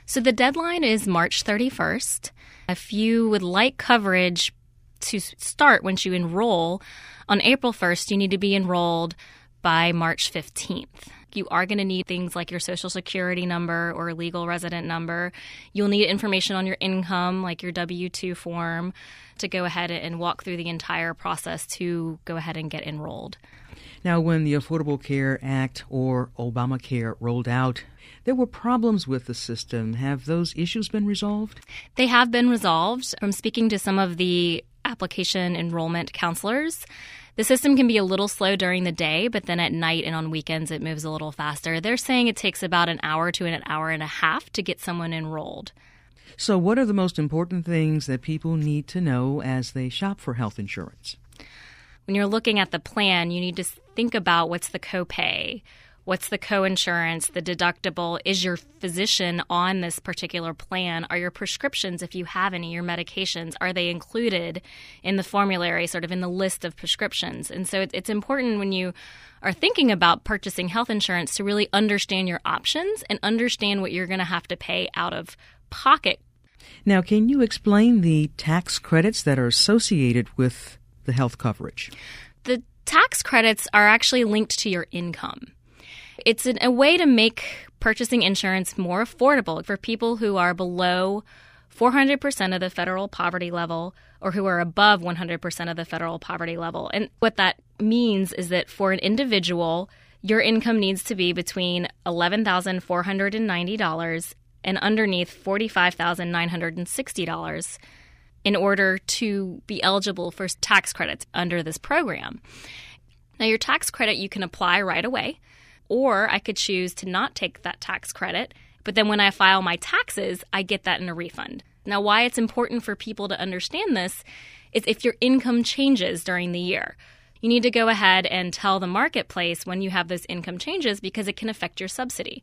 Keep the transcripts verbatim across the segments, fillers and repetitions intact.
So the deadline is March thirty-first. If you would like coverage to start once you enroll on April first, you need to be enrolled by March fifteenth. You are going to need things like your Social Security number or legal resident number. You'll need information on your income, like your W two form, to go ahead and walk through the entire process to go ahead and get enrolled. Now, when the Affordable Care Act or Obamacare rolled out, there were problems with the system. Have those issues been resolved? They have been resolved. From speaking to some of the application enrollment counselors, the system can be a little slow during the day, but then at night and on weekends it moves a little faster. They're saying it takes about an hour to an hour and a half to get someone enrolled. So what are the most important things that people need to know as they shop for health insurance? When you're looking at the plan, you need to think about what's the copay, what's the coinsurance, the deductible, is your physician on this particular plan, are your prescriptions, if you have any, your medications, are they included in the formulary, sort of in the list of prescriptions? And so it's important when you are thinking about purchasing health insurance to really understand your options and understand what you're going to have to pay out of pocket. Now, can you explain the tax credits that are associated with the health coverage? The tax credits are actually linked to your income. It's an, a way to make purchasing insurance more affordable for people who are below four hundred percent of the federal poverty level or who are above one hundred percent of the federal poverty level. And what that means is that for an individual, your income needs to be between eleven thousand four hundred ninety dollars and underneath forty-five thousand nine hundred sixty dollars in order to be eligible for tax credits under this program. Now, your tax credit you can apply right away, or I could choose to not take that tax credit, but then when I file my taxes, I get that in a refund. Now, why it's important for people to understand this is if your income changes during the year. You need to go ahead and tell the marketplace when you have those income changes because it can affect your subsidy.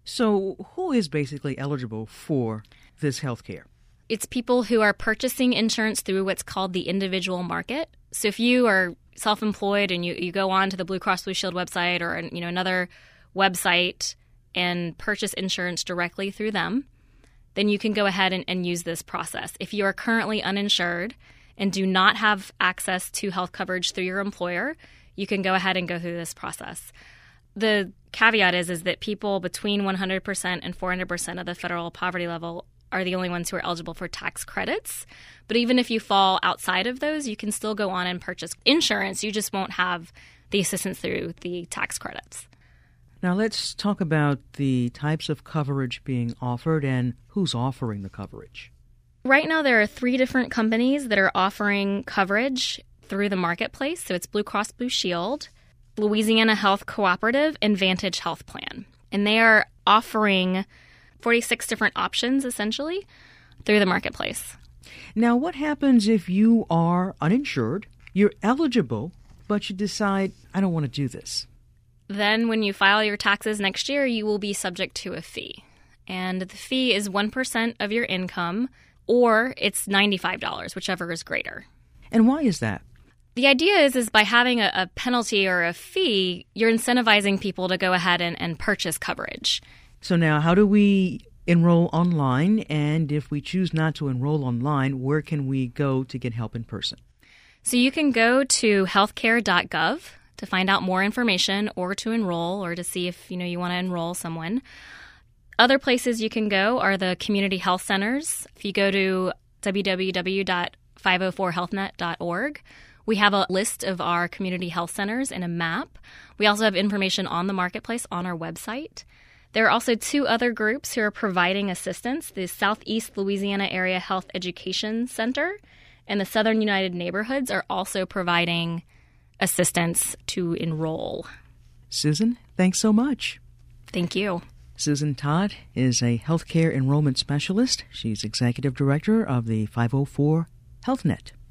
So who is basically eligible for this health care? It's people who are purchasing insurance through what's called the individual market. So if you are self-employed and you, you go on to the Blue Cross Blue Shield website or you know another website and purchase insurance directly through them, then you can go ahead and, and use this process. If you are currently uninsured and do not have access to health coverage through your employer, you can go ahead and go through this process. The caveat is, is that people between one hundred percent and four hundred percent of the federal poverty level are the only ones who are eligible for tax credits. But even if you fall outside of those, you can still go on and purchase insurance. You just won't have the assistance through the tax credits. Now let's talk about the types of coverage being offered and who's offering the coverage. Right now, there are three different companies that are offering coverage through the marketplace. So it's Blue Cross Blue Shield, Louisiana Health Cooperative, and Vantage Health Plan. And they are offering forty-six different options, essentially, through the marketplace. Now, what happens if you are uninsured, you're eligible, but you decide, I don't want to do this? Then when you file your taxes next year, you will be subject to a fee. And the fee is one percent of your income, or it's ninety-five dollars, whichever is greater. And why is that? The idea is, is by having a, a penalty or a fee, you're incentivizing people to go ahead and, and purchase coverage. So now, how do we enroll online? And if we choose not to enroll online, where can we go to get help in person? So you can go to healthcare dot gov to find out more information or to enroll or to see if you know you want to enroll someone. Other places you can go are the community health centers. If you go to w w w dot five oh four health net dot org, we have a list of our community health centers and a map. We also have information on the marketplace on our website. There are also two other groups who are providing assistance, the Southeast Louisiana Area Health Education Center and the Southern United Neighborhoods are also providing assistance to enroll. Susan, thanks so much. Thank you. Susan Todd is a healthcare enrollment specialist. She's executive director of the five oh four HealthNet.